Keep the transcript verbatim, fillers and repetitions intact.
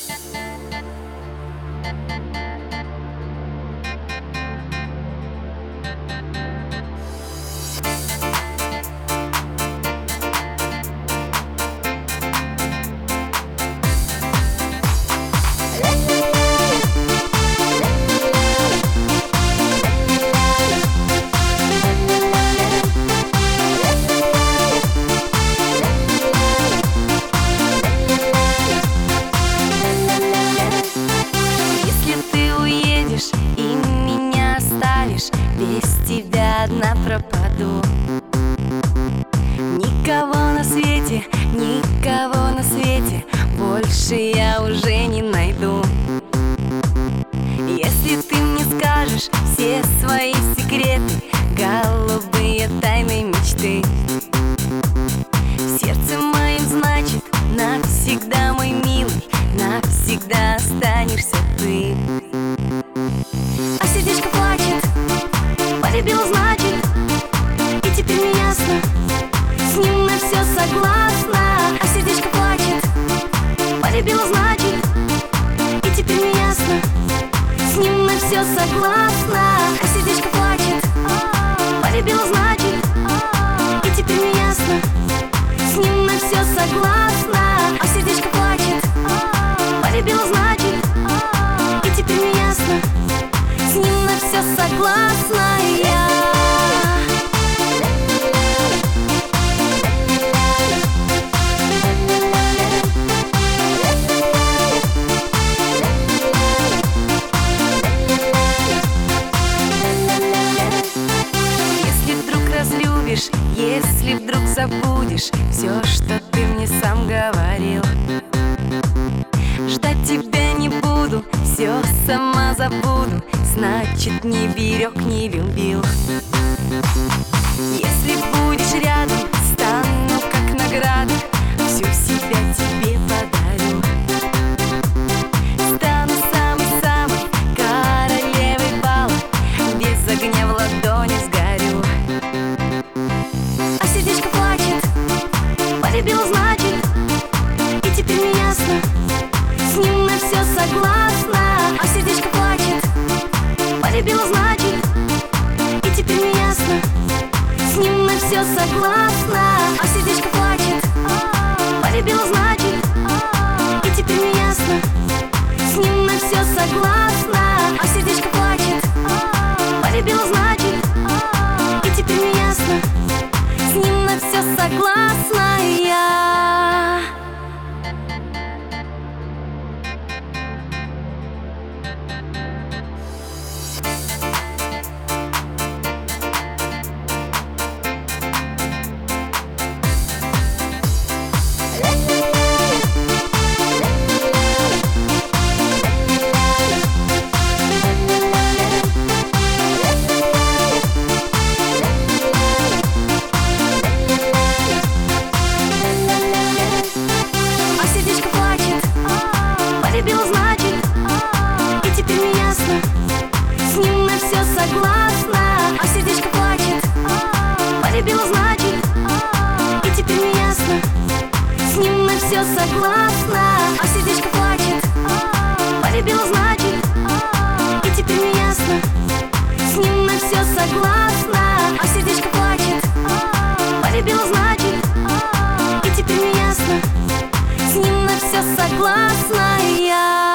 Без тебя одна пропаду. Никого на свете, никого на свете больше я уже не найду. Если ты мне скажешь все свои секреты, голубые тайны мечты, в сердце моем, значит, навсегда, мой милый, навсегда останешься ты. А сердечко плачет, полюбила, значит, и теперь не ясно, с ним на все согласна. А сердечко плачет, полюбила, значит, и теперь не ясно, с ним на все согласна. А сердечко плачет, полюбила, значит, и теперь не ясно, с ним на все согласна. А сердечко плачет, полюбила, значит, и теперь не ясно, с ним на все согласна я. Если вдруг разлюбишь, если вдруг забудешь все, что ты мне сам говорил, ждать тебя не буду, все сама забуду, значит, не берег, не любил. Если будешь рядом, стану как награда, всю себя тебе подарю. Стану самой-самой королевой бала, без огня в ладони сгорю. А сердечко плачет, полюбила, значит, и теперь не ясно, с ним на все согласна. А сердечко плачет, полюбила, значит, и теперь не ясно, с ним на все согласна. А сердечко плачет, полюбила, значит, и теперь не ясно, с ним на все согласна. А сердечко плачет, полюбила, значит, и теперь не ясно, с ним на все согласна я. Полюбила, значит, и теперь не ясно, с ним на все согласна. А сердечко плачет, полюбила, значит, и теперь не ясно, с ним на все согласна. А сердечко плачет, полюбила, значит, и теперь не ясно, с ним на все согласна. А сердечко плачет, полюбила, значит, и теперь не ясно, с ним на все согласна я.